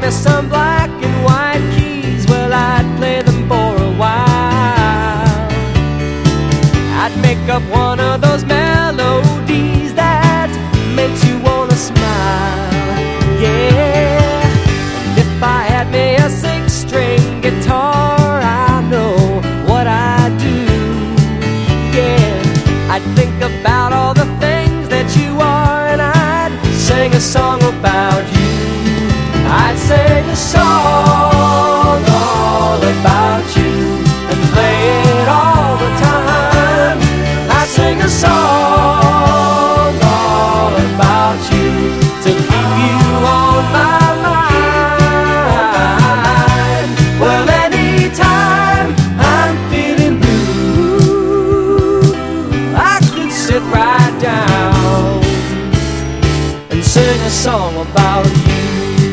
me some black and white keys, well, I'd play them for a while. I'd make up one of those melodies that makes you wanna smile, yeah. And if I had me a six-string guitar, I know what I'd do, yeah. I'd think about all the things that you are, and I'd sing a song about you. I'd sing a song